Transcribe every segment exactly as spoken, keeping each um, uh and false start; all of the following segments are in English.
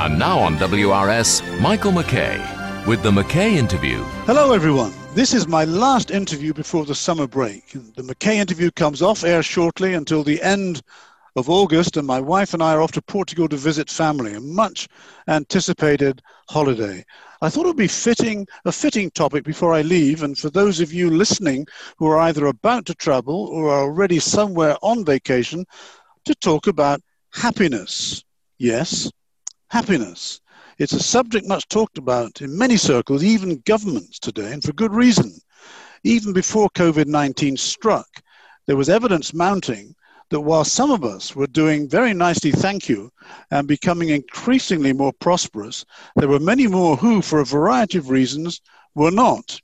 And now on W R S, Michael McKay with the McKay Interview. Hello, everyone. This is my last interview before the summer break. The McKay Interview comes off air shortly until the end of August, and my wife and I are off to Portugal to visit family, a much anticipated holiday. I thought it would be fitting, a fitting topic before I leave, and for those of you listening who are either about to travel or are already somewhere on vacation, to talk about happiness. Yes, happiness. It's a subject much talked about in many circles, even governments today, and for good reason. Even before COVID nineteen struck, there was evidence mounting that while some of us were doing very nicely, thank you, and becoming increasingly more prosperous, there were many more who, for a variety of reasons, were not.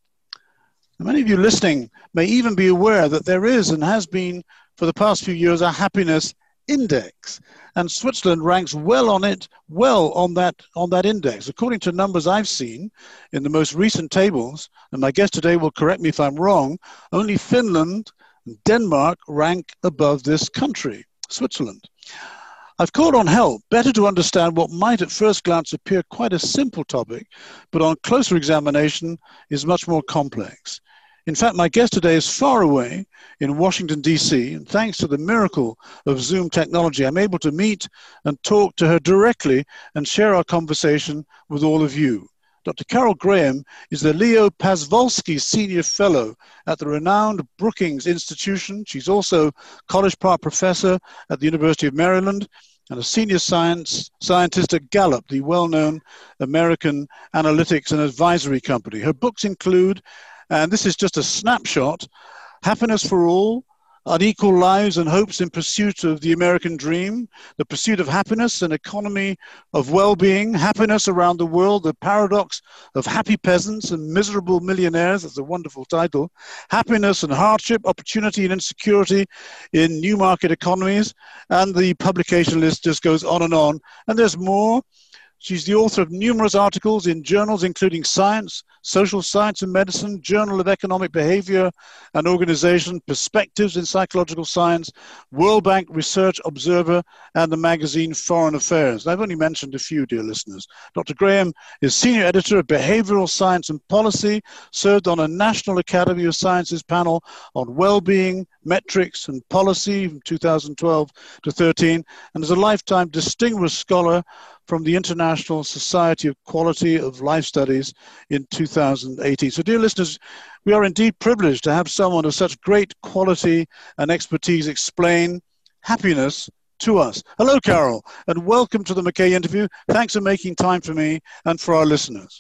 And many of you listening may even be aware that there is and has been for the past few years a happiness index, and Switzerland ranks well on it, well on that on that index. According to numbers I've seen in the most recent tables, and my guest today will correct me if I'm wrong, only Finland and Denmark rank above this country, Switzerland. I've called on help better to understand what might at first glance appear quite a simple topic, but on closer examination is much more complex. In fact, my guest today is far away in Washington, D C, and thanks to the miracle of Zoom technology, I'm able to meet and talk to her directly and share our conversation with all of you. Doctor Carol Graham is the Leo Pazvolsky Senior Fellow at the renowned Brookings Institution. She's also College Park Professor at the University of Maryland and a Senior Science Scientist at Gallup, the well-known American analytics and advisory company. Her books include, and this is just a snapshot, Happiness for All, Unequal Lives and Hopes in Pursuit of the American Dream, The Pursuit of Happiness, An Economy of Well-Being, Happiness Around the World, The Paradox of Happy Peasants and Miserable Millionaires, that's a wonderful title, Happiness and Hardship, Opportunity and Insecurity in New Market Economies, and the publication list just goes on and on, and there's more. She's the author of numerous articles in journals including Science, Social Science and Medicine, Journal of Economic Behavior and Organization, Perspectives in Psychological Science, World Bank Research Observer, and the magazine Foreign Affairs. I've only mentioned a few, dear listeners. Doctor Graham is Senior Editor of Behavioral Science and Policy, served on a National Academy of Sciences panel on well-being, metrics, and policy from two thousand twelve to thirteen, and is a lifetime distinguished scholar from the International Society of Quality of Life Studies in two thousand eighteen. So dear listeners, we are indeed privileged to have someone of such great quality and expertise explain happiness to us. Hello, Carol, and welcome to the McKay Interview. Thanks for making time for me and for our listeners.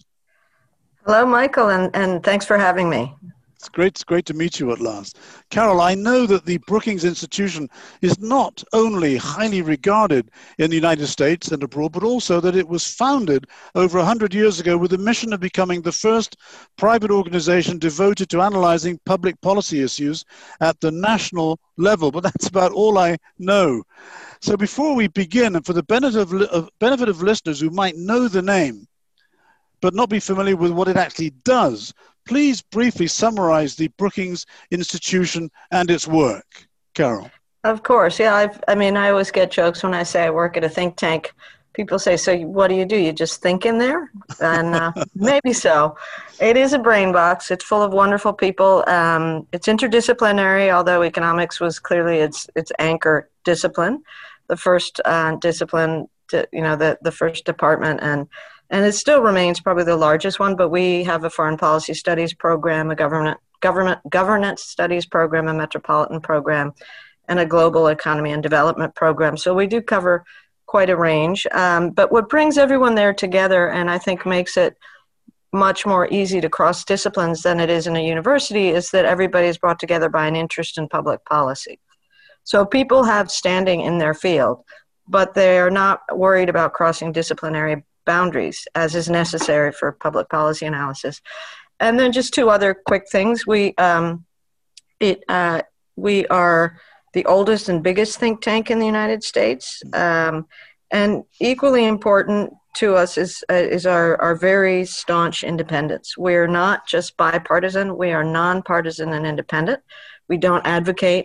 Hello, Michael, and, and thanks for having me. It's great, it's great to meet you at last. Carol, I know that the Brookings Institution is not only highly regarded in the United States and abroad, but also that it was founded over one hundred years ago with the mission of becoming the first private organization devoted to analyzing public policy issues at the national level. But that's about all I know. So before we begin, and for the benefit of, of, benefit of listeners who might know the name, but not be familiar with what it actually does, please briefly summarize the Brookings Institution and its work. Carol. Of course. Yeah. I've, I mean, I always get jokes when I say I work at a think tank. People say, so what do you do? You just think in there? And uh, maybe so. It is a brain box. It's full of wonderful people. Um, it's interdisciplinary, although economics was clearly its its anchor discipline, the first uh, discipline, to, you know, the, the first department. And And it still remains probably the largest one, but we have a foreign policy studies program, a government, government, governance studies program, a metropolitan program, and a global economy and development program. So we do cover quite a range. Um, but what brings everyone there together, and I think makes it much more easy to cross disciplines than it is in a university, is that everybody is brought together by an interest in public policy. So people have standing in their field, but they are not worried about crossing disciplinary boundaries, as is necessary for public policy analysis. And then just two other quick things. We um, it uh, we are the oldest and biggest think tank in the United States, um, and equally important to us is uh, is our our very staunch independence. We're not just bipartisan; we are nonpartisan and independent. We don't advocate,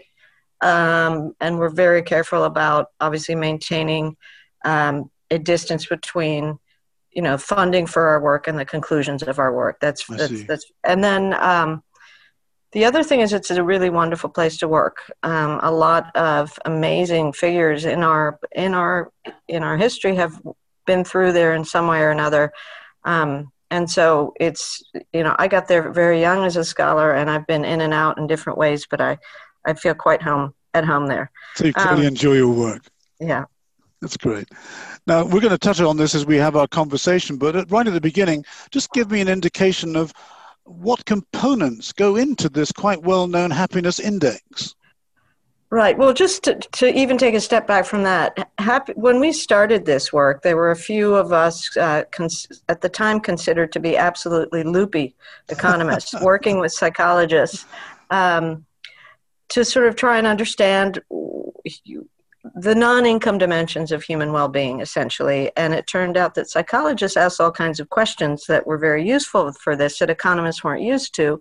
um, and we're very careful about obviously maintaining um, a distance between you know, funding for our work and the conclusions of our work. That's, I that's, see. that's, and then um, the other thing is it's a really wonderful place to work. Um, a lot of amazing figures in our, in our, in our history have been through there in some way or another. Um, and so it's, you know, I got there very young as a scholar, and I've been in and out in different ways, but I, I feel quite home at home there. So you clearly Um, enjoy your work. yeah. That's great. Now, we're going to touch on this as we have our conversation, but at, right at the beginning, just give me an indication of what components go into this quite well-known happiness index. Right. Well, just to, to even take a step back from that, happy, when we started this work, there were a few of us uh, cons- at the time considered to be absolutely loopy economists working with psychologists um, to sort of try and understand the non-income dimensions of human well-being, essentially. And it turned out that psychologists asked all kinds of questions that were very useful for this that economists weren't used to.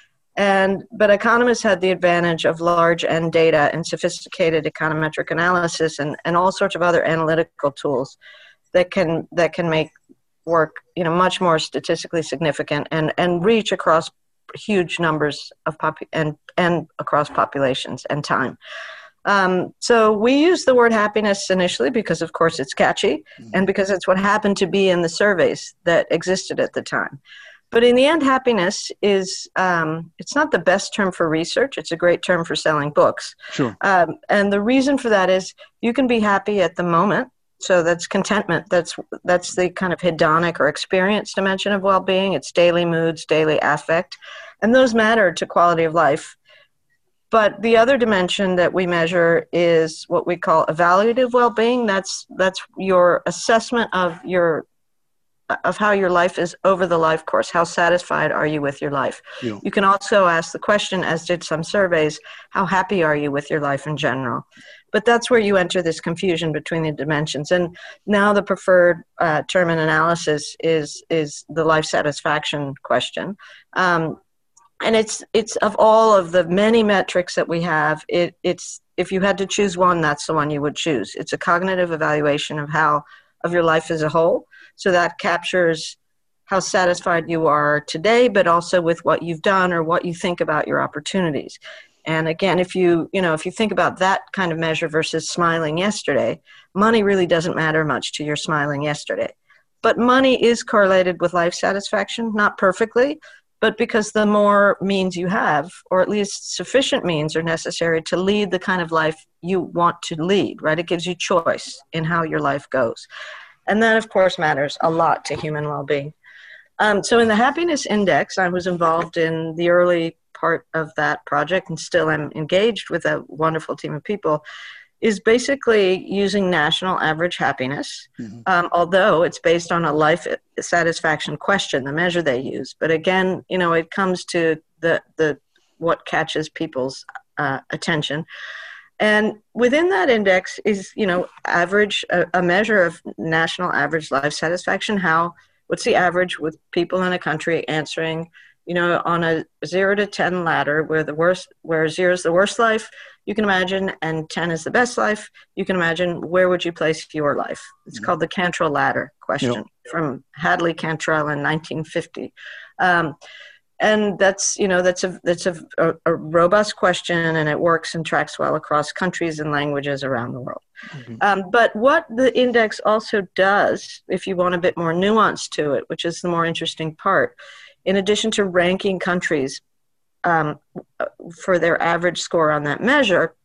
And but economists had the advantage of large end data and sophisticated econometric analysis and, and all sorts of other analytical tools that can that can make work, you know, much more statistically significant and, and reach across huge numbers of pop and and across populations and time. Um, so we use the word happiness initially because, of course, it's catchy and because it's what happened to be in the surveys that existed at the time. But in the end, happiness is, um, it's not the best term for research. It's a great term for selling books. Sure. Um, and the reason for that is you can be happy at the moment. So that's contentment. That's, that's the kind of hedonic or experience dimension of well-being. It's daily moods, daily affect, and those matter to quality of life. But the other dimension that we measure is what we call evaluative well-being. That's that's your assessment of your of how your life is over the life course. How satisfied are you with your life? Yeah. You can also ask the question, as did some surveys, how happy are you with your life in general? But that's where you enter this confusion between the dimensions. And now the preferred uh, term in analysis is is the life satisfaction question. Um, And it's it's of all of the many metrics that we have, it, it's if you had to choose one, that's the one you would choose. It's a cognitive evaluation of how of your life as a whole. So that captures how satisfied you are today, but also with what you've done or what you think about your opportunities. And again, if you you know if you think about that kind of measure versus smiling yesterday, money really doesn't matter much to your smiling yesterday. But money is correlated with life satisfaction, not perfectly. But because the more means you have, or at least sufficient means are necessary to lead the kind of life you want to lead, right? It gives you choice in how your life goes. And that, of course, matters a lot to human well-being. Um, so in the Happiness Index, I was involved in the early part of that project and still am engaged with a wonderful team of people, is basically using national average happiness, mm-hmm. um, although it's based on a life satisfaction question, the measure they use. But again, you know, it comes to the the what catches people's uh, attention. And within that index is, you know, average, a, a measure of national average life satisfaction. How, what's the average with people in a country answering, you know, on a zero to ten ladder, where the worst, where zero is the worst life you can imagine, and ten is the best life you can imagine, where would you place your life? It's mm-hmm. called the Cantrell ladder question, yep. from Hadley Cantrell in nineteen fifty. Um, and that's, you know, that's a, that's a, a, a robust question, and it works and tracks well across countries and languages around the world. Mm-hmm. Um, but what the index also does, if you want a bit more nuance to it, which is the more interesting part, in addition to ranking countries um, for their average score on that measure,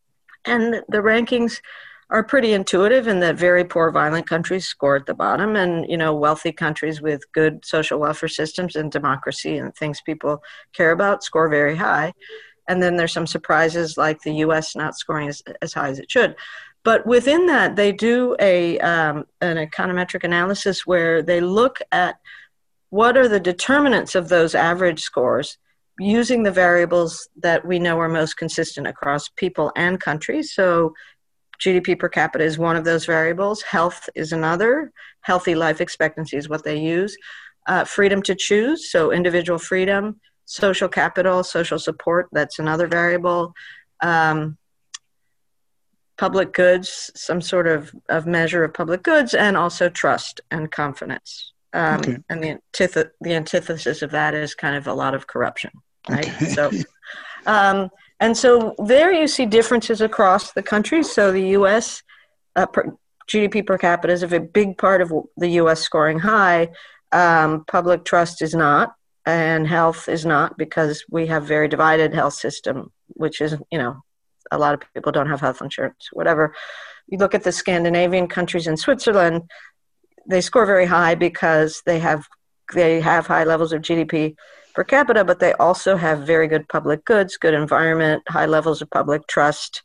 and the rankings are pretty intuitive in that very poor, violent countries score at the bottom, and, you know, wealthy countries with good social welfare systems and democracy and things people care about score very high. And then there's some surprises like the U S not scoring as, as high as it should. But within that, they do a um, an econometric analysis where they look at what are the determinants of those average scores using the variables that we know are most consistent across people and countries. So G D P per capita is one of those variables. Health is another. Healthy life expectancy is what they use. Uh, freedom to choose, so individual freedom. Social capital, social support, that's another variable. Um, public goods, some sort of, of measure of public goods, and also trust and confidence. Um, Okay. And the, antith- the antithesis of that is kind of a lot of corruption, right? Okay. So, um, and so there you see differences across the countries. So the U S uh, per, G D P per capita is a big part of the U S scoring high. Um, public trust is not, and health is not, because we have very divided health system, which is, you know, a lot of people don't have health insurance, whatever. You look at the Scandinavian countries and Switzerland, they score very high because they have they have high levels of G D P per capita, but they also have very good public goods, good environment, high levels of public trust,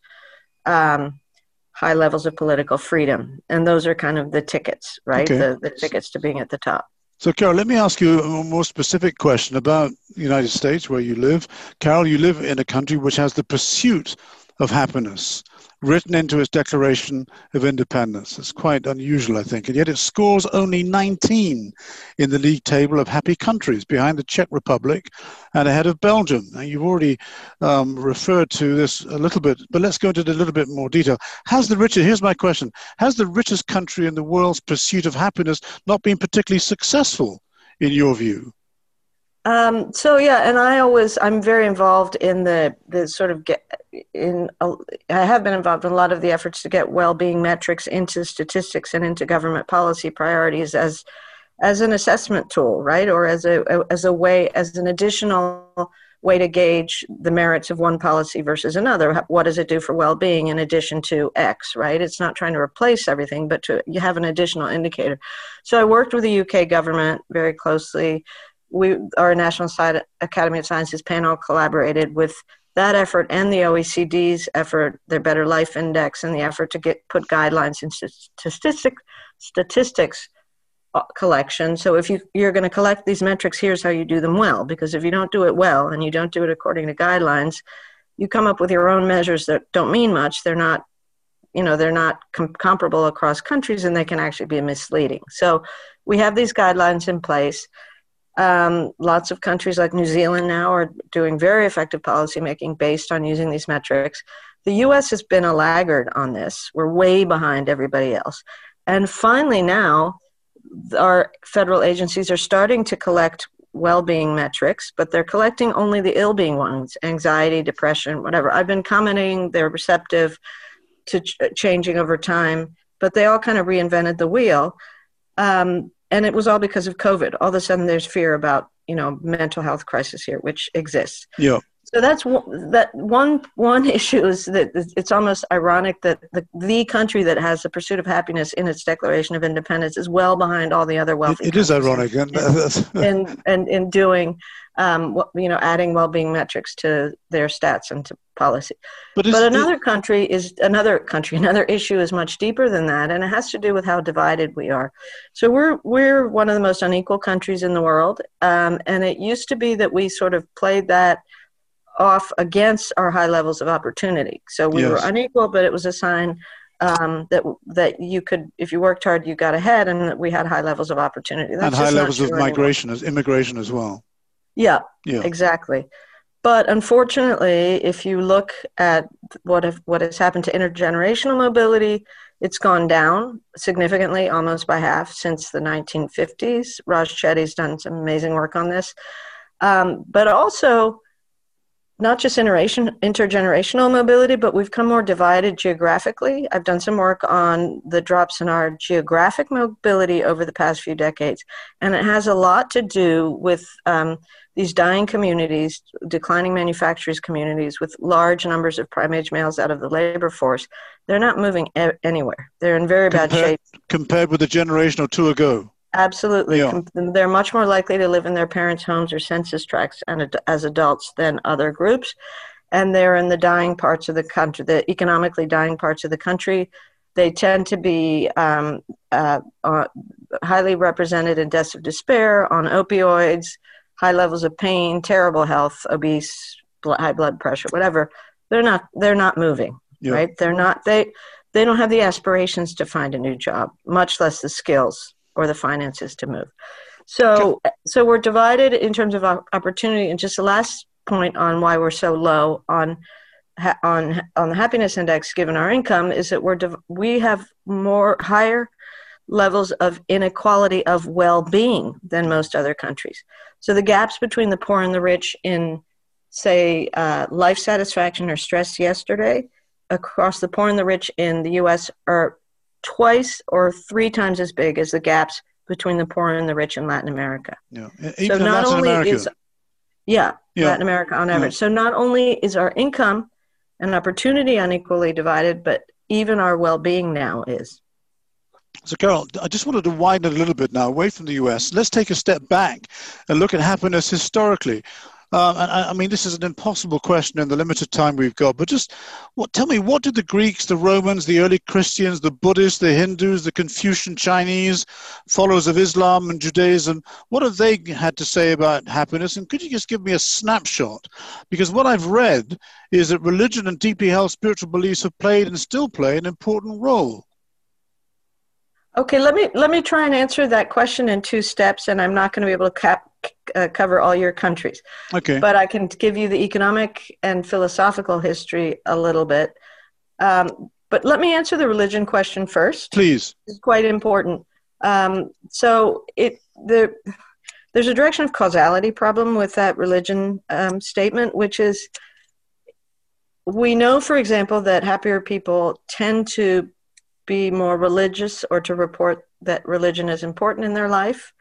um, high levels of political freedom. And those are kind of the tickets, right? Okay. The, the tickets to being at the top. So, Carol, let me ask you a more specific question about the United States, where you live. Carol, you live in a country which has the pursuit of happiness written into its Declaration of Independence. It's quite unusual, I think, and yet it scores only nineteen in the league table of happy countries, behind the Czech Republic and ahead of Belgium. Now, you've already um, referred to this a little bit, but let's go into a little bit more detail. Has the richest, here's my question, has the richest country in the world's pursuit of happiness not been particularly successful, in your view? Um, so yeah, and I always, I'm very involved in the, the sort of get in, uh, I have been involved in a lot of the efforts to get well-being metrics into statistics and into government policy priorities as, as an assessment tool, right? Or as a, as a way, as an additional way to gauge the merits of one policy versus another. What does it do for well-being in addition to X, right? It's not trying to replace everything, but to, you have an additional indicator. So I worked with the U K government very closely. We, our National Academy of Sciences panel collaborated with that effort and the O E C D's effort, their Better Life Index, and the effort to get put guidelines in statistic, statistics collection. So if you, you're going to collect these metrics, here's how you do them well. Because if you don't do it well and you don't do it according to guidelines, you come up with your own measures that don't mean much. They're not, you know, they're not com- comparable across countries, and they can actually be misleading. So we have these guidelines in place. Um, lots of countries like New Zealand now are doing very effective policymaking based on using these metrics. The U S has been a laggard on this. We're way behind everybody else. And finally now, our federal agencies are starting to collect well-being metrics, but they're collecting only the ill-being ones, anxiety, depression, whatever. I've been commenting, they're receptive to ch- changing over time, but they all kind of reinvented the wheel. Um, And it was all because of COVID. All of a sudden, there's fear about, you know, mental health crisis here, which exists. Yeah. So that's one, that one one issue is that it's almost ironic that the, the country that has the pursuit of happiness in its Declaration of Independence is well behind all the other wealthy. It, it is ironic, in in, in, in doing, um, you know, adding well-being metrics to their stats and to policy. But, but another it, country is another country. Another issue is much deeper than that, and it has to do with how divided we are. So we're we're one of the most unequal countries in the world, um, and it used to be that we sort of played that off against our high levels of opportunity. So we yes. were unequal, but it was a sign um, that that you could, if you worked hard, you got ahead, and that we had high levels of opportunity. That's and high levels of migration, as immigration as well. Yeah, yeah, exactly. But unfortunately, if you look at what if, what has happened to intergenerational mobility, it's gone down significantly, almost by half since the nineteen fifties. Raj Chetty's done some amazing work on this. Um, but also, not just intergeneration, intergenerational mobility, but we've come more divided geographically. I've done some work on the drops in our geographic mobility over the past few decades, and it has a lot to do with um, these dying communities, declining manufacturers communities with large numbers of prime-age males out of the labor force. They're not moving e- anywhere. They're in very bad compared, shape. Compared with a generation or two ago. Absolutely. Yeah. Com- they're much more likely to live in their parents' homes or census tracts and ad- as adults than other groups. And they're in the dying parts of the country, the economically dying parts of the country. They tend to be um, uh, uh, highly represented in deaths of despair, on opioids, high levels of pain, terrible health, obese, bl- high blood pressure, whatever. They're not, they're not moving, yeah. right? They're not, they, they don't have the aspirations to find a new job, much less the skills or the finances to move. So so we're divided in terms of opportunity. And just the last point on why we're so low on ha- on on the happiness index, given our income, is that we're div- we have more higher levels of inequality of well-being than most other countries. So the gaps between the poor and the rich in, say, uh, life satisfaction or stress yesterday, across the poor and the rich in the U S are twice or three times as big as the gaps between the poor and the rich in Latin America. Yeah. So Even in not Latin only America. is, yeah, Yeah. Latin America on average. Yeah. So not only is our income and opportunity unequally divided, but even our well-being now is. So, Carol, I just wanted to widen it a little bit now, away from the U S. Let's take a step back and look at happiness historically. Um, and I, I mean, this is an impossible question in the limited time we've got, but just what, tell me, what did the Greeks, the Romans, the early Christians, the Buddhists, the Hindus, the Confucian Chinese, followers of Islam and Judaism, what have they had to say about happiness? And could you just give me a snapshot? Because what I've read is that religion and deeply held spiritual beliefs have played and still play an important role. Okay, let me let me try and answer that question in two steps, and I'm not going to be able to cap, uh, cover all your countries. Okay. But I can give you the economic and philosophical history a little bit. Um, but let me answer the religion question first. Please. It's quite important. Um, so it the there's a direction of causality problem with that religion um, statement, which is we know, for example, that happier people tend to be more religious or to report that religion is important in their life.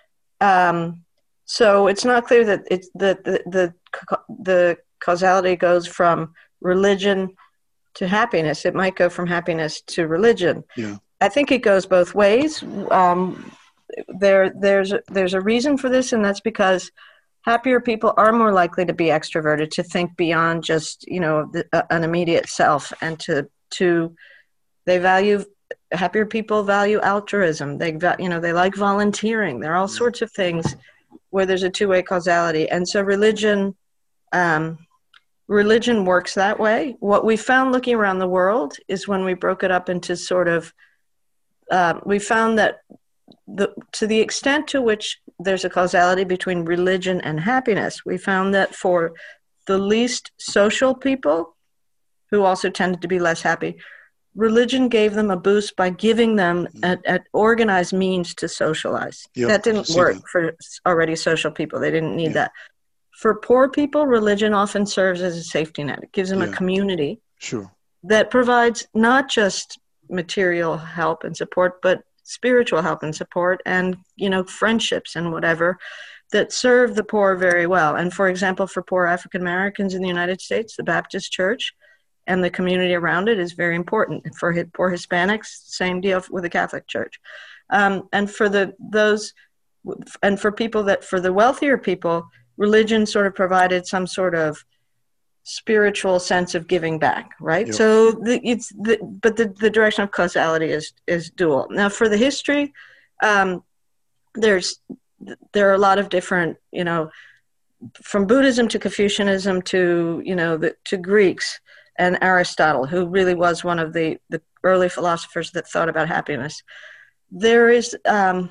Um, so it's not clear that it's the, the, the, the causality goes from religion to happiness. It might go from happiness to religion. Yeah. I think it goes both ways. Um, there, there's, there's a reason for this, and that's because happier people are more likely to be extroverted, to think beyond just, you know, the, uh, an immediate self, and to, to, They value, happier people value altruism. They, you know, they like volunteering. There are all sorts of things where there's a two-way causality. And so religion, um, religion works that way. What we found looking around the world is when we broke it up into sort of, uh, we found that the, to the extent to which there's a causality between religion and happiness, we found that for the least social people, who also tended to be less happy, religion gave them a boost by giving them an organized means to socialize. Yep, that didn't work that. for already social people. They didn't need Yeah. that. For poor people, religion often serves as a safety net. It gives them Yeah. a community Sure. that provides not just material help and support, but spiritual help and support, and, you know, friendships and whatever that serve the poor very well. And for example, for poor African Americans in the United States, the Baptist Church and the community around it is very important. For poor Hispanics, same deal with the Catholic Church. Um, and for the those, and for people that, for the wealthier people, religion sort of provided some sort of spiritual sense of giving back, right? Yep. So the, it's the, but the, the direction of causality is is dual. Now for the history, um, there's there are a lot of different, you know, from Buddhism to Confucianism to, you know, the, to Greeks and Aristotle, who really was one of the, the early philosophers that thought about happiness. There is, um,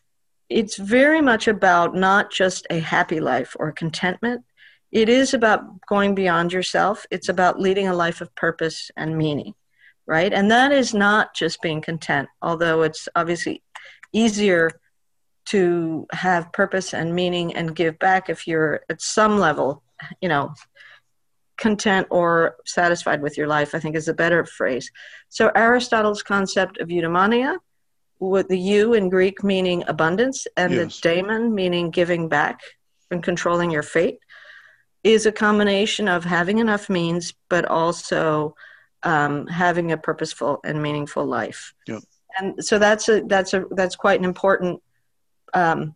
it's very much about not just a happy life or contentment. It is about going beyond yourself. It's about leading a life of purpose and meaning, right? And that is not just being content, although it's obviously easier to have purpose and meaning and give back if you're at some level, you know, content or satisfied with your life, I think is a better phrase. So Aristotle's concept of eudaimonia, with the eu in Greek meaning abundance and Yes. the daimon meaning giving back and controlling your fate, is a combination of having enough means, but also um, having a purposeful and meaningful life. Yep. And so that's a that's a that's quite an important um,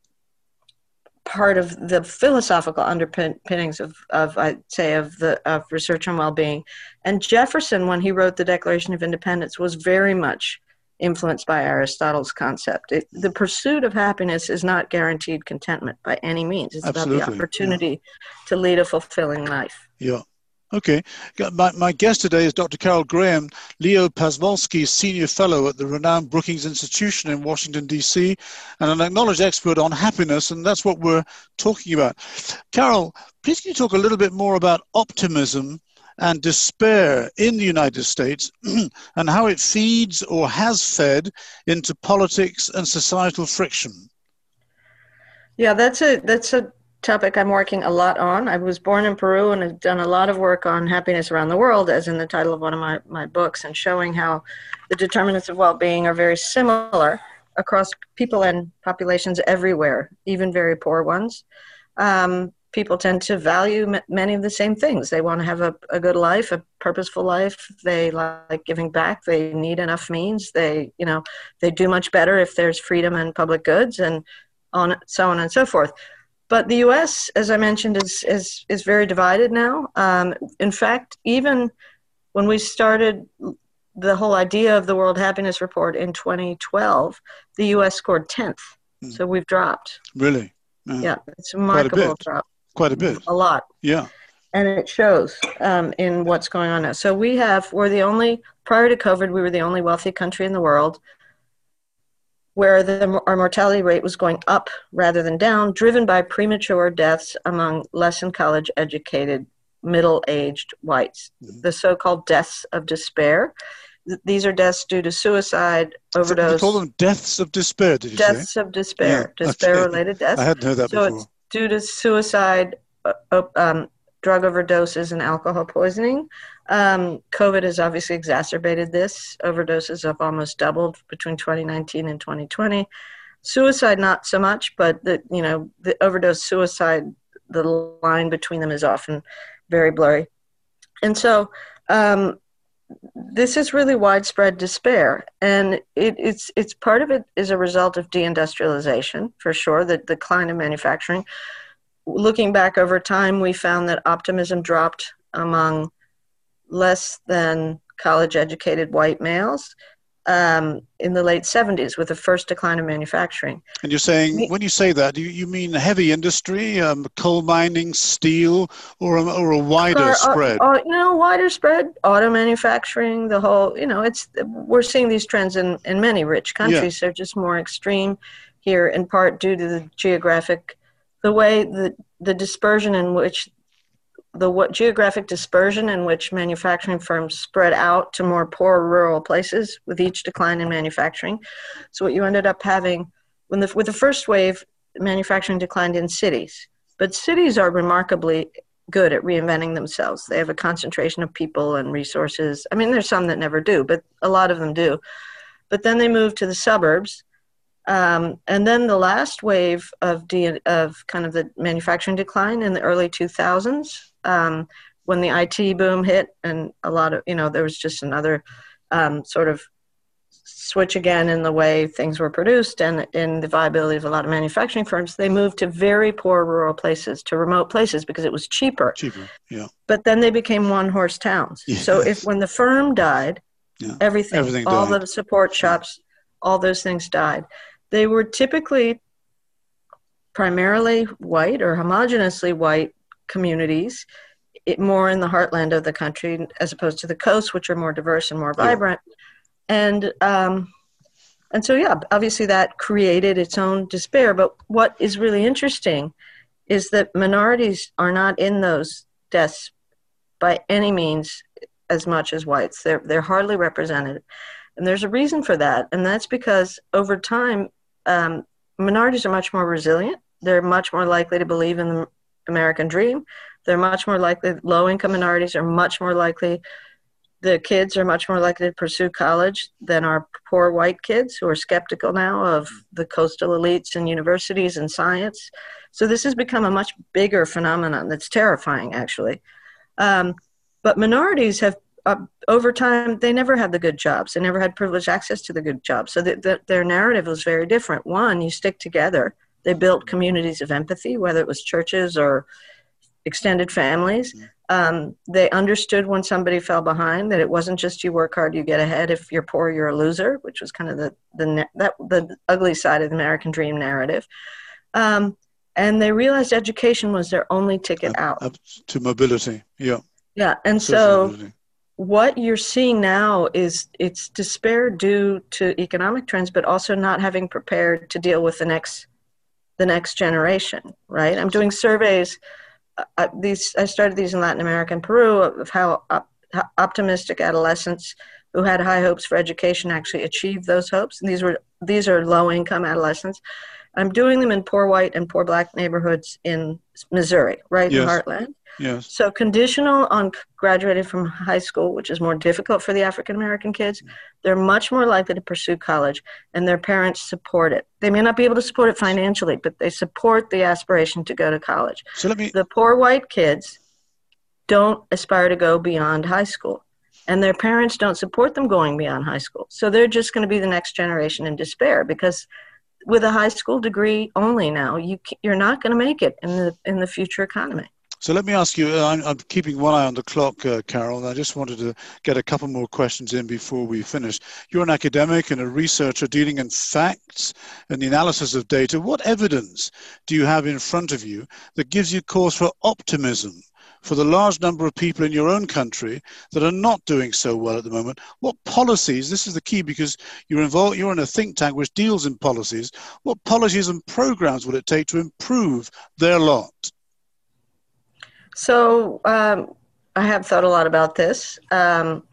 part of the philosophical underpinnings of, of I'd say, of the of research on well-being. And Jefferson, when he wrote the Declaration of Independence, was very much influenced by Aristotle's concept. It, the pursuit of happiness is not guaranteed contentment by any means. It's Absolutely, about the opportunity to lead a fulfilling life. Yeah. Okay. My, my guest today is Doctor Carol Graham, Leo Pazwalski Senior Fellow at the renowned Brookings Institution in Washington, D C, and an acknowledged expert on happiness, and that's what we're talking about. Carol, please can you talk a little bit more about optimism and despair in the United States and how it feeds or has fed into politics and societal friction? Yeah, that's a that's a topic I'm working a lot on. I was born in Peru and have done a lot of work on happiness around the world, as in the title of one of my, my books, and showing how the determinants of well-being are very similar across people and populations everywhere, even very poor ones. Um, people tend to value m- many of the same things. They want to have a, a good life, a purposeful life. They like giving back. They need enough means. They, you know, they do much better if there's freedom and public goods, and on so on and so forth. But the U S, as I mentioned, is is is very divided now. Um, in fact, even when we started the whole idea of the World Happiness Report in twenty twelve, the U S scored tenth. Mm. So we've dropped. Really? Uh, yeah, it's a remarkable quite a drop. Quite a bit. A lot. Yeah. And it shows um, in what's going on now. So we have, we're the only, prior to COVID, we were the only wealthy country in the world where the, our mortality rate was going up rather than down, driven by premature deaths among less than college educated, middle-aged whites, mm-hmm. the so-called deaths of despair. Th- these are deaths due to suicide, overdose. So you call them deaths of despair, did you deaths say? Deaths of despair, yeah, despair-related okay. deaths. I hadn't heard that so before. It's due to suicide, uh, um, drug overdoses, and alcohol poisoning. Um, COVID has obviously exacerbated this. Overdoses have almost doubled between twenty nineteen and twenty twenty. Suicide, not so much, but the you know the overdose suicide, the line between them is often very blurry. And so um, this is really widespread despair, and it, it's it's part of it is a result of deindustrialization, for sure, the decline of manufacturing. Looking back over time, we found that optimism dropped among less than college-educated white males um, in the late seventies with the first decline of manufacturing. And you're saying, when you say that, you, you mean heavy industry, um, coal mining, steel, or a, or a wider or, spread? Or, you know, wider spread, auto manufacturing, the whole, you know, it's, we're seeing these trends in, in many rich countries. Yeah. They're just more extreme here, in part due to the geographic the way the, the dispersion in which the what geographic dispersion in which manufacturing firms spread out to more poor rural places with each decline in manufacturing. So what you ended up having when the with the first wave, manufacturing declined in cities, but cities are remarkably good at reinventing themselves. They have a concentration of people and resources. I mean, there's some that never do, but a lot of them do. But then they move to the suburbs. Um, and then the last wave of de- of kind of the manufacturing decline in the early two thousands, um, when the I T boom hit, and a lot of, you know, there was just another um, sort of switch again in the way things were produced and in the viability of a lot of manufacturing firms. They moved to very poor rural places, to remote places, because it was cheaper. Cheaper, yeah. But then they became one-horse towns. Yes. So if when the firm died, yeah. everything, everything all died. The support shops, yeah. all those things died. They were typically primarily white or homogeneously white communities, it, more in the heartland of the country as opposed to the coast, which are more diverse and more vibrant. Yeah. And um, and so, yeah, obviously that created its own despair. But what is really interesting is that minorities are not in those deaths by any means as much as whites. They're, they're hardly represented. And there's a reason for that. And that's because over time, Um, minorities are much more resilient. They're much more likely to believe in the American dream. They're much more likely, low-income minorities are much more likely, the kids are much more likely to pursue college than our poor white kids who are skeptical now of the coastal elites and universities and science. So this has become a much bigger phenomenon that's terrifying, actually. Um, but minorities have Uh, over time, they never had the good jobs. They never had privileged access to the good jobs. So the, the, their narrative was very different. One, you stick together. They built communities of empathy, whether it was churches or extended families. Um, they understood when somebody fell behind that it wasn't just you work hard, you get ahead. If you're poor, you're a loser, which was kind of the the that the ugly side of the American dream narrative. Um, and they realized education was their only ticket uh, out. Uh, to mobility, yeah. Yeah, and so... Mobility. What you're seeing now is it's despair due to economic trends, but also not having prepared to deal with the next, the next generation, right? I'm doing surveys uh, these, I started these in Latin America and Peru, of how, op, how optimistic adolescents who had high hopes for education actually achieved those hopes. And these were, these are low-income adolescents. I'm doing them in poor white and poor black neighborhoods in Missouri, right in Yes. the heartland. Yes. So conditional on graduating from high school, which is more difficult for the African-American kids, they're much more likely to pursue college, and their parents support it. They may not be able to support it financially, but they support the aspiration to go to college. So let me... The poor white kids don't aspire to go beyond high school, and their parents don't support them going beyond high school. So they're just going to be the next generation in despair, because with a high school degree only now, you, you're not going to make it in the, in the future economy. So let me ask you, I'm, I'm keeping one eye on the clock, uh, Carol, and I just wanted to get a couple more questions in before we finish. You're an academic and a researcher dealing in facts and the analysis of data. What evidence do you have in front of you that gives you cause for optimism for the large number of people in your own country that are not doing so well at the moment? What policies, this is the key because you're involved, you're in a think tank which deals in policies, what policies and programs would it take to improve their lot? So um, I have thought a lot about this, um,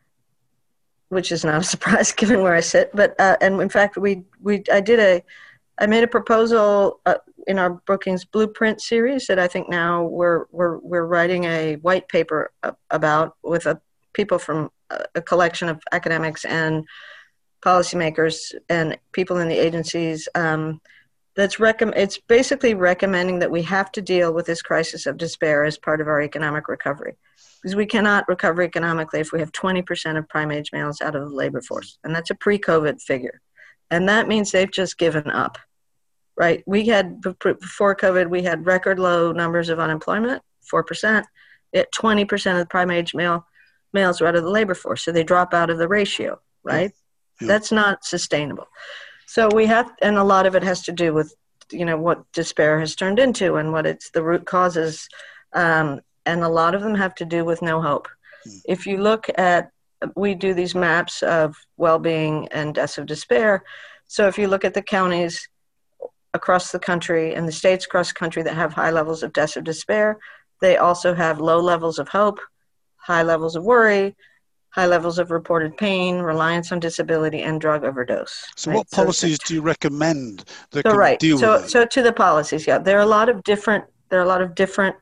which is not a surprise given where I sit. But uh, and in fact, we we I did a I made a proposal uh, in our Brookings Blueprint series that I think now we're we're we're writing a white paper about with a, people from a, a collection of academics and policymakers and people in the agencies. Um, That's recomm- It's basically recommending that we have to deal with this crisis of despair as part of our economic recovery, because we cannot recover economically if we have twenty percent of prime age males out of the labor force, and that's a pre-COVID figure, and that means they've just given up. Right? We had before COVID, we had record low numbers of unemployment, four percent. At twenty percent of the prime age male males are out of the labor force, so they drop out of the ratio. Right? Yeah. Yeah. That's not sustainable. So we have, and a lot of it has to do with, you know, what despair has turned into and what it's the root causes. Um, and a lot of them have to do with no hope. Mm. If you look at, we do these maps of well-being and deaths of despair. So if you look at the counties across the country and the states across the country that have high levels of deaths of despair, they also have low levels of hope, high levels of worry, high levels of reported pain, reliance on disability, and drug overdose. So right? what policies so, do you recommend that so can right. deal so, with that? So to the policies, yeah. There are a lot of different, there are a lot of different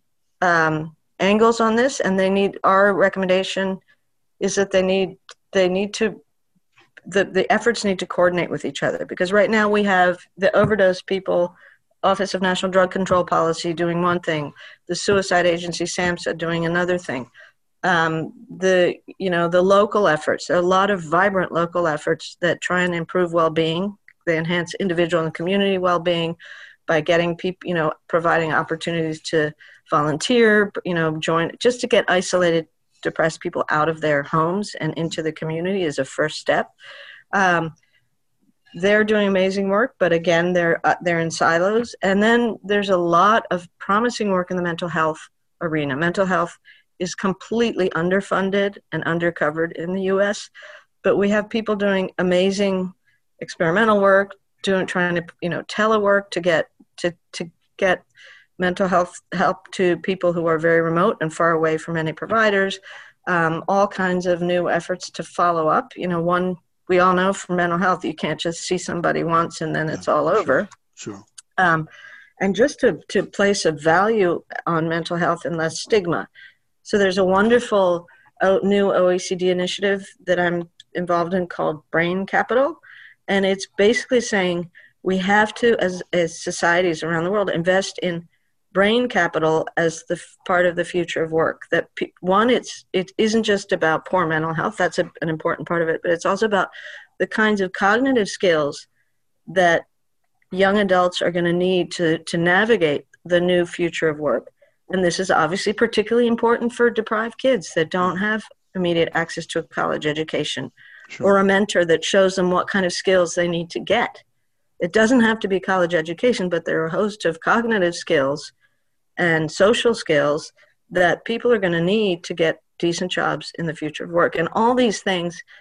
um, angles on this, and they need, our recommendation is that they need, they need to, the, the efforts need to coordinate with each other, because right now we have the overdose people, Office of National Drug Control Policy doing one thing, the suicide agency SAMHSA doing another thing. Um, the, you know, the local efforts, a lot of vibrant local efforts that try and improve well-being. They enhance individual and community well-being by getting people, you know, providing opportunities to volunteer, you know, join, just to get isolated, depressed people out of their homes and into the community is a first step. Um, they're doing amazing work, but again, they're, uh, they're in silos. And then there's a lot of promising work in the mental health arena. Mental health is completely underfunded and undercovered in the U S, but we have people doing amazing experimental work, doing trying to you know telework to get to to get mental health help to people who are very remote and far away from any providers. Um, all kinds of new efforts to follow up. You know, one we all know from mental health, you can't just see somebody once and then it's yeah, all over. Sure. sure. Um, and just to to place a value on mental health and less stigma. So there's a wonderful uh, new O E C D initiative that I'm involved in called Brain Capital. And it's basically saying we have to, as, as societies around the world, invest in brain capital as the f- part of the future of work. That pe- one, it's, it isn't just about poor mental health. That's a, an important part of it, but it's also about the kinds of cognitive skills that young adults are going to need to, to navigate the new future of work. And this is obviously particularly important for deprived kids that don't have immediate access to a college education sure. or a mentor that shows them what kind of skills they need to get. It doesn't have to be college education, but there are a host of cognitive skills and social skills that people are going to need to get decent jobs in the future of work. And all these things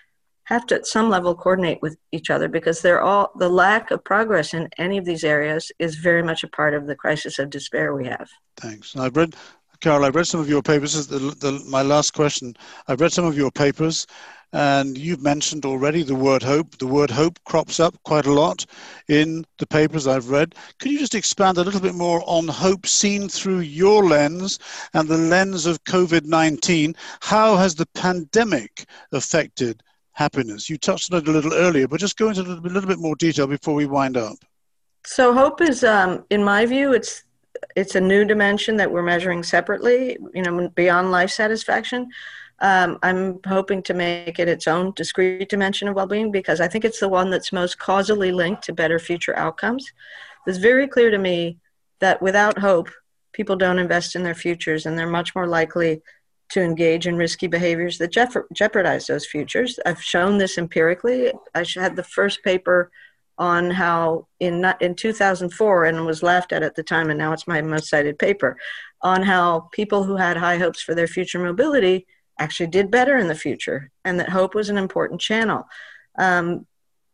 have to at some level coordinate with each other, because they're all, the lack of progress in any of these areas is very much a part of the crisis of despair we have. Thanks. I've read, Carol, I've read some of your papers. This is the, the, my last question. I've read some of your papers, and you've mentioned already the word hope. The word hope crops up quite a lot in the papers I've read. Could you just expand a little bit more on hope seen through your lens and the lens of COVID nineteen? How has the pandemic affected happiness? You touched on it a little earlier, but just go into a little, a little bit more detail before we wind up. So hope is, um, in my view, it's it's a new dimension that we're measuring separately, you know, beyond life satisfaction. Um, I'm hoping to make it its own discrete dimension of well-being, because I think it's the one that's most causally linked to better future outcomes. It's very clear to me that without hope, people don't invest in their futures, and they're much more likely to engage in risky behaviors that jeopard- jeopardize those futures. I've shown this empirically. I had the first paper on how in in two thousand four, and was laughed at at the time, and now it's my most cited paper, on how people who had high hopes for their future mobility actually did better in the future, and that hope was an important channel. Um,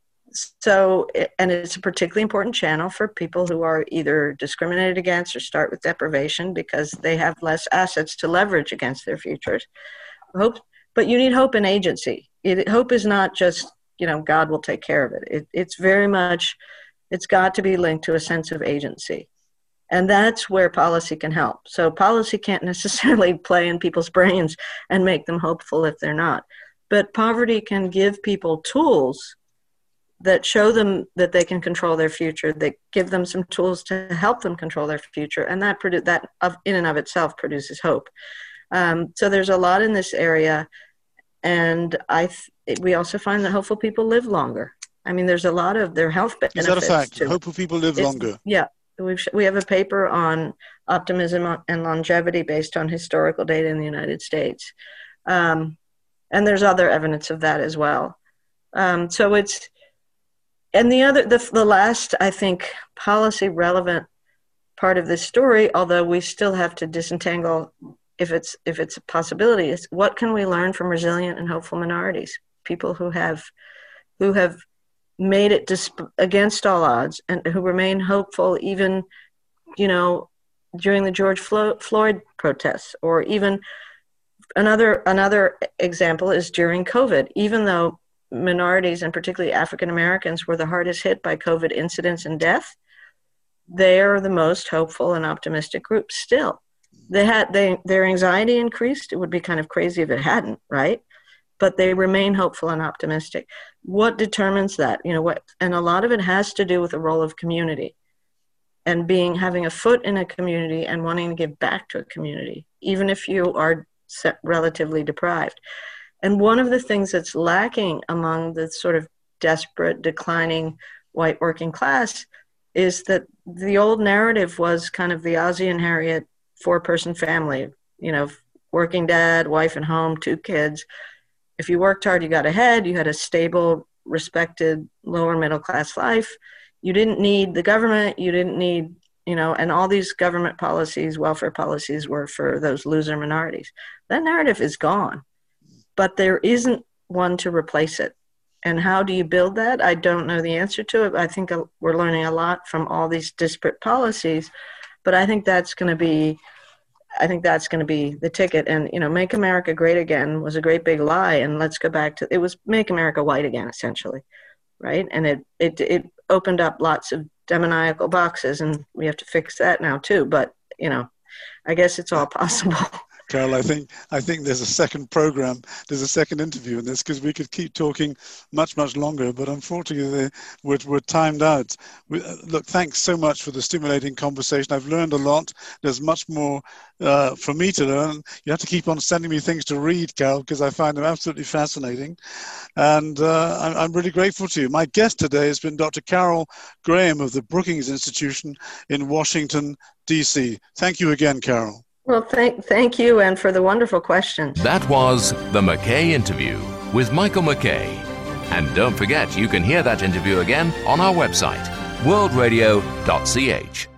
so, and it's a particularly important channel for people who are either discriminated against or start with deprivation because they have less assets to leverage against their futures. Hope, but you need hope and agency. It, hope is not just, you know, God will take care of it. it. It's very much, it's got to be linked to a sense of agency. And that's where policy can help. So policy can't necessarily play in people's brains and make them hopeful if they're not. But poverty can give people tools that show them that they can control their future, that give them some tools to help them control their future. And that produ- that of, in and of itself produces hope. Um, so there's a lot in this area. And I th- we also find that hopeful people live longer. I mean, there's a lot of their health benefits. Is that a fact? To, hopeful people live longer? Yeah. We've, we have a paper on optimism and longevity based on historical data in the United States. Um, and there's other evidence of that as well. Um, so it's, and the other, the, the last, I think, policy relevant part of this story, although we still have to disentangle if it's, if it's a possibility, is what can we learn from resilient and hopeful minorities, people who have, who have made it disp- against all odds and who remain hopeful even, you know, during the George Flo- Floyd protests, or even another another example is during COVID. Even though minorities, and particularly African Americans, were the hardest hit by COVID incidents and death, they are the most hopeful and optimistic group still. They had they their anxiety increased. It would be kind of crazy if it hadn't, right? But they remain hopeful and optimistic. What determines that? You know what? And a lot of it has to do with the role of community, and being having a foot in a community and wanting to give back to a community, even if you are relatively deprived. And one of the things that's lacking among the sort of desperate, declining white working class is that the old narrative was kind of the Ozzie and Harriet four-person family, you know, working dad, wife and home, two kids. If you worked hard, you got ahead, you had a stable, respected, lower middle class life. You didn't need the government, you didn't need, you know, and all these government policies, welfare policies were for those loser minorities. That narrative is gone, but there isn't one to replace it. And how do you build that? I don't know the answer to it. I think we're learning a lot from all these disparate policies, but I think that's going to be I think that's going to be the ticket. And, you know, Make America Great Again was a great big lie. And let's go back to, it was Make America White Again, essentially, right? And it it it opened up lots of demoniacal boxes, and we have to fix that now too. But, you know, I guess it's all possible. Carol, I think I think there's a second program, there's a second interview in this, because we could keep talking much, much longer, but unfortunately we're, we're timed out. We, uh, look, thanks so much for the stimulating conversation. I've learned a lot. There's much more uh, for me to learn. You have to keep on sending me things to read, Carol, because I find them absolutely fascinating. And uh, I'm, I'm really grateful to you. My guest today has been Doctor Carol Graham of the Brookings Institution in Washington, D C. Thank you again, Carol. Well, thank, thank you, and for the wonderful questions. That was the McKay Interview with Michael McKay. And don't forget, you can hear that interview again on our website, world radio dot c h.